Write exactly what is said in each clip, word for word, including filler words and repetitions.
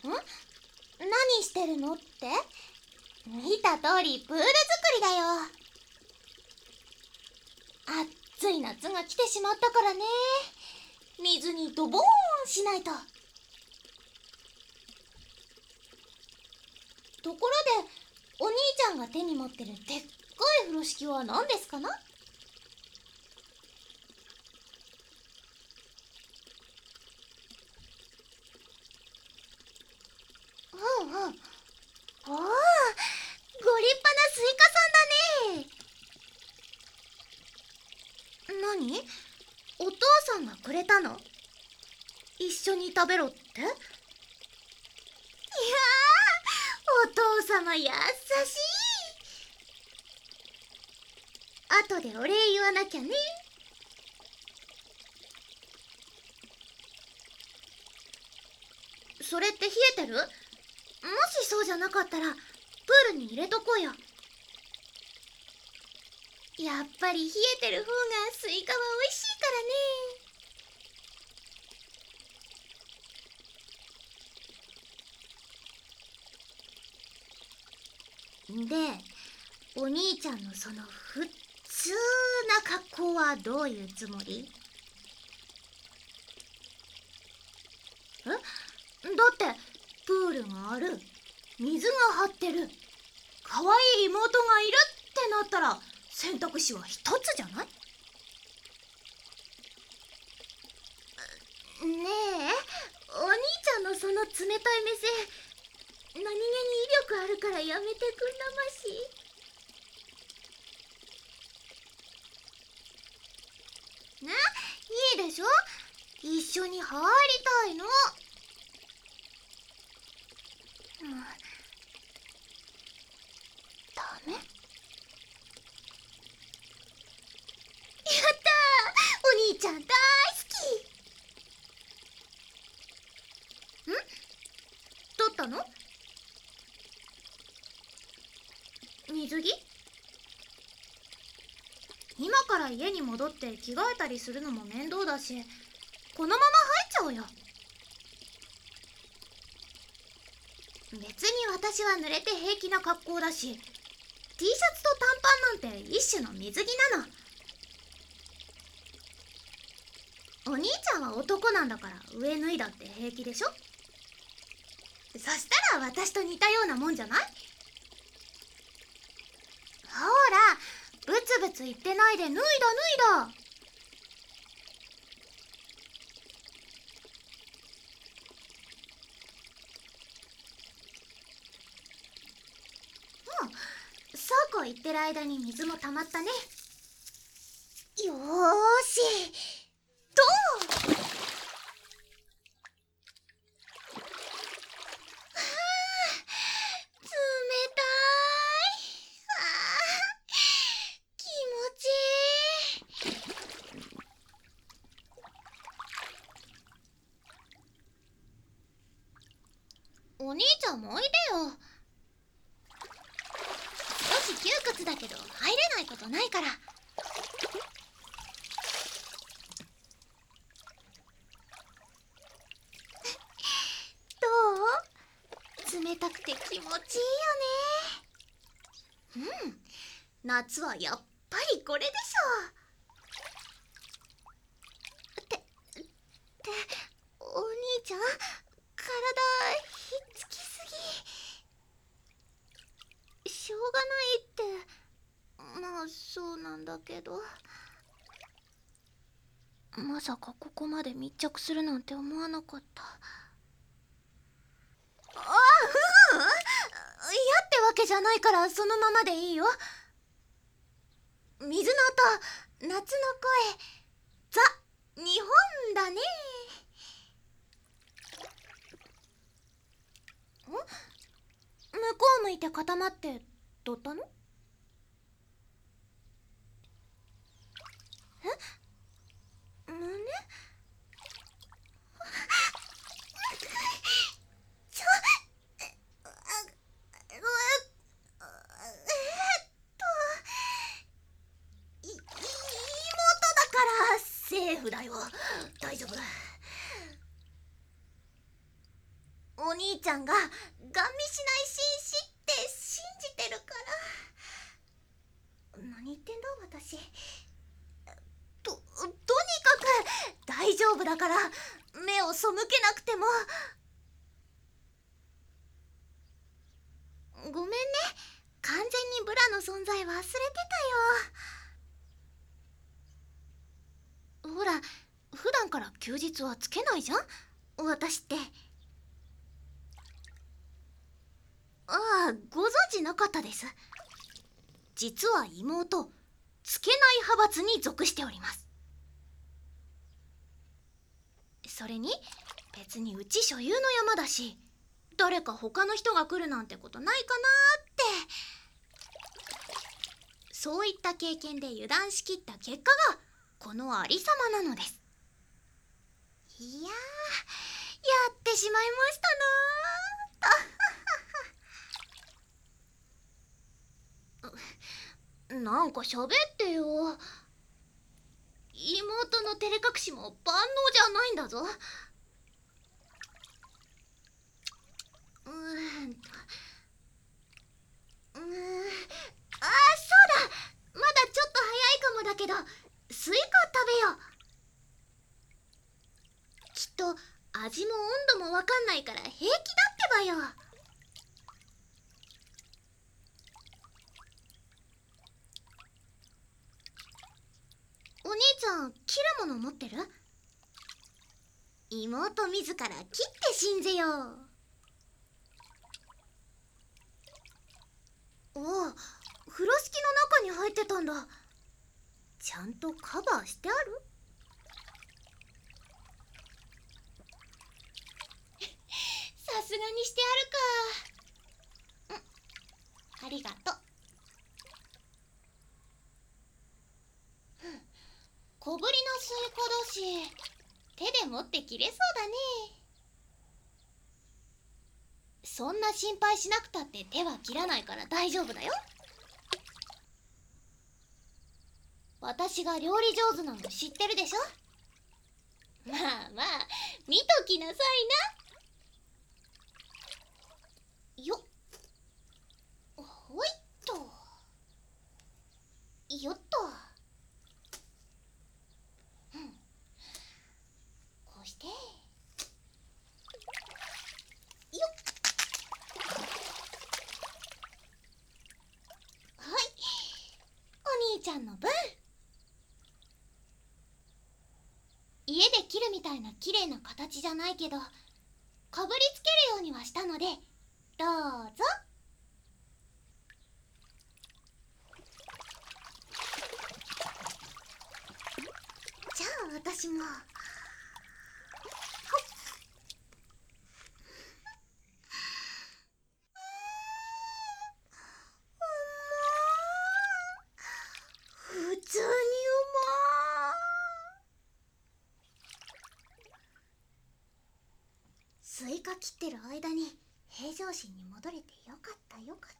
何してるのって？見た通りプール作りだよ。暑い夏が来てしまったからね。水にドボーンしないと。ところでお兄ちゃんが手に持ってるでっかい風呂敷は何ですかな？うんうん。おお、ご立派なスイカさんだね。何？お父さんがくれたの？一緒に食べろって？いやー、お父様優しい。後でお礼言わなきゃね。それって冷えてる？もしそうじゃなかったらプールに入れとこうよ。やっぱり冷えてる方がスイカは美味しいからね。で、お兄ちゃんのその普通な格好はどういうつもり？え？だってプールがある、水が張ってる、可愛い妹がいるってなったら選択肢は一つじゃない？ねえ、お兄ちゃんのその冷たい目線、何気に威力あるからやめてくんなまし。ね、いいでしょ？一緒に入りたいの。うん、ダメ？やったー、お兄ちゃん大好き。ん？取ったの？水着？今から家に戻って着替えたりするのも面倒だし、このまま入っちゃおうよ。別に私は濡れて平気な格好だし、T シャツと短パンなんて一種の水着なの。お兄ちゃんは男なんだから上脱いだって平気でしょ？そしたら私と似たようなもんじゃない？ほら、ブツブツ言ってないで脱いだ脱いだ。うん、そうこう言ってる間に水も溜まったね。よーし、どう？冷たい。あー、気持ちいい。お兄ちゃんもおいでよ。少し窮屈だけど入れないことないから。どう？冷たくて気持ちいいよね。うん、夏はやっぱりこれでしょ。って、って、お兄ちゃん、体ひっつきすぎ。しょうがないって、まあそうなんだけど。まさかここまで密着するなんて思わなかった。あ、ううん、嫌ってわけじゃないからそのままでいいよ。水の音、夏の声、ザ・日本だね。ん？向こう向いて固まってどったの？え？胸？ちょ、あ、え、えっと、い、妹だからセーフだよ。大丈夫。おお兄ちゃんがガン見しない紳士って信じてるから。何言ってんだ私。と、とにかく大丈夫だから目を背けなくても。ごめんね、完全にブラの存在忘れてたよ。ほら、普段から休日はつけないじゃん私って。ああ、ご存知なかったです。実は妹、つけない派閥に属しております。それに別にうち所有の山だし、誰か他の人が来るなんてことないかなって。そういった経験で油断しきった結果がこのありさまなのです。いやー、やってしまいましたなー。なんか喋ってよ。妹の照れ隠しも万能じゃないんだぞ。うーんとうーんあー、そうだ、まだちょっと早いかもだけどスイカ食べよう。きっと味も温度もわかんないから平気だってばよ。お兄ちゃん、切るもの持ってる？妹自ら切って信ぜよう。おお、風呂敷の中に入ってたんだ。ちゃんとカバーしてある？さすがにしてあるか。うん、ありがとう。小ぶりなスイカだし、手で持って切れそうだね。そんな心配しなくたって手は切らないから大丈夫だよ。私が料理上手なの知ってるでしょ。まあまあ、見ときなさいな。よっ、ほいっと、よっと。うん、こうしてよっ。はい、お兄ちゃんの分。家で切るみたいな綺麗な形じゃないけど、かぶりつけるようにはしたので、どうぞ。じゃあ私も。普通にうまー。スイカ切ってる間に平常心に戻れてよかったよかった。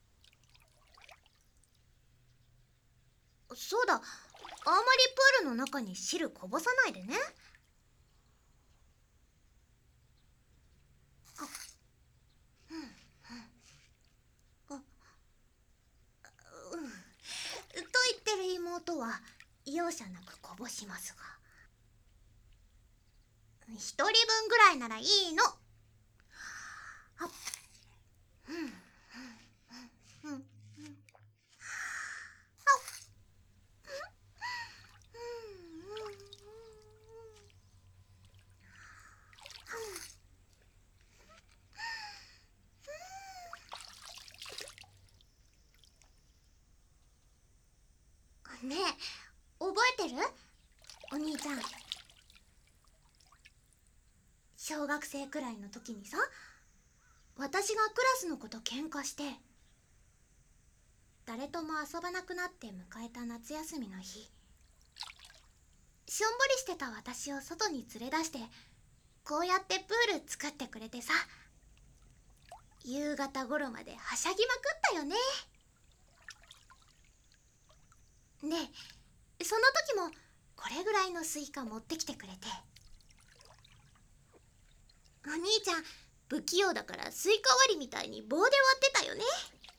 そうだ、あんまりプールの中に汁こぼさないでね。あ、うんうんあうんと言ってる妹は容赦なくこぼしますが、一人分ぐらいならいいの。あっ、うんうんうんうん、あっ、ねえ、覚えてる？お兄ちゃん、小学生くらいの時にさ、私がクラスの子と喧嘩して誰とも遊ばなくなって迎えた夏休みの日、しょんぼりしてた私を外に連れ出してこうやってプール作ってくれてさ、夕方頃まではしゃぎまくったよね。で、その時もこれぐらいのスイカ持ってきてくれて、お兄ちゃん不器用だからスイカ割りみたいに棒で割ってたよね。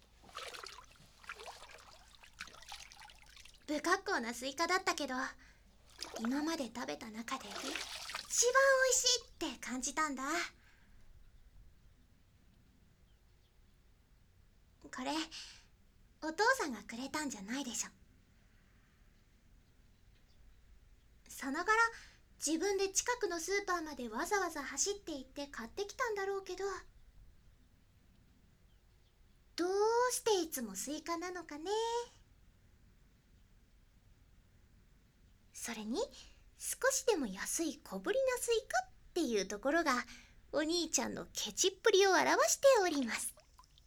不格好なスイカだったけど、今まで食べた中で一番おいしいって感じたんだ。これお父さんがくれたんじゃないでしょ。さながら自分で近くのスーパーまでわざわざ走って行って買ってきたんだろうけど、どうしていつもスイカなのかね。それに少しでも安い小ぶりなスイカっていうところがお兄ちゃんのケチっぷりを表しております。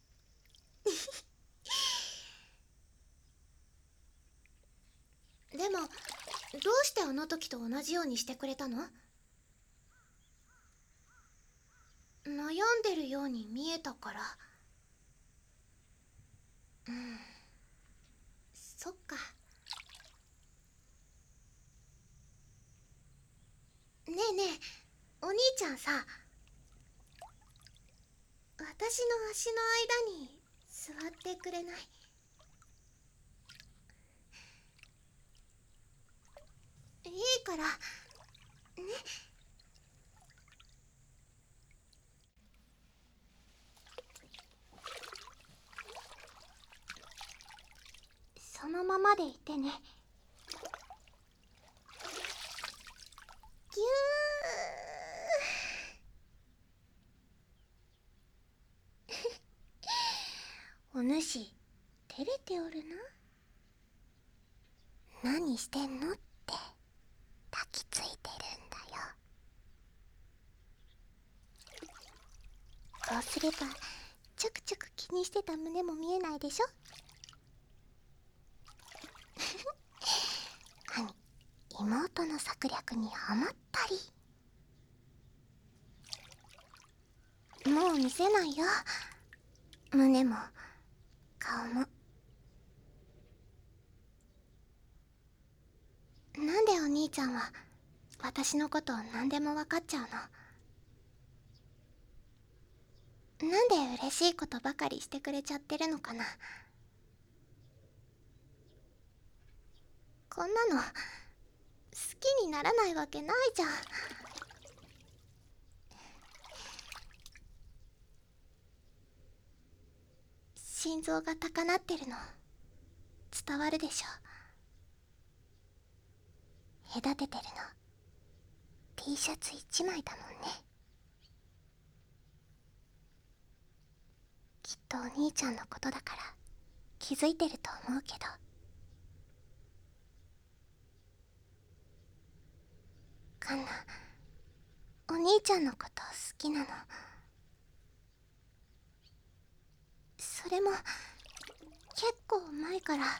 でもどうしてあの時と同じようにしてくれたの？悩んでるように見えたから。うん、そっか。ねえねえ、お兄ちゃんさ、私の足の間に座ってくれない？いいからね。そのままでいてね。ぎゅー。お主照れておるな。何してんのって抱きついてるんだよ。こうすればちょくちょく気にしてた胸も見えないでしょ。妹の策略にハマったり。もう見せないよ、胸も顔も。なんでお兄ちゃんは私のことを何でも分かっちゃうの？なんで嬉しいことばかりしてくれちゃってるのかな。こんなの好きにならないわけないじゃん。心臓が高鳴ってるの伝わるでしょ。隔ててるの T シャツ一枚だもんね。きっとお兄ちゃんのことだから気づいてると思うけど。カンナ、お兄ちゃんのこと好きなの。それも結構前から。やっ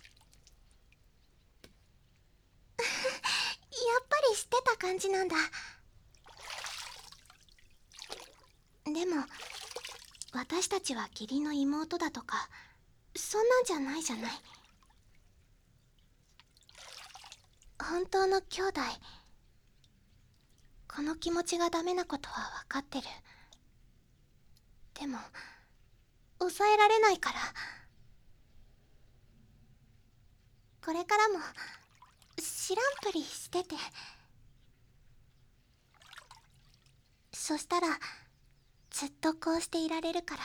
ぱり知ってた感じなんだ。でも私たちは義理の妹だとかそんなんじゃないじゃない。本当の兄弟。この気持ちがダメなことは分かってる。でも抑えられないから。これからも知らんぷりしてて。そしたらずっとこうしていられるから。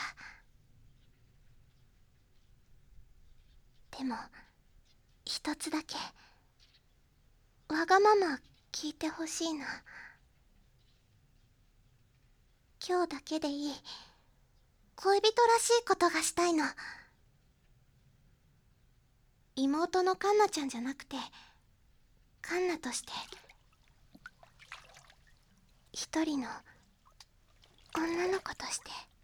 でも一つだけわがまま聞いてほしいな。今日だけでいい恋人らしいことがしたいの。妹のカンナちゃんじゃなくてカンナとして一人の女の子として。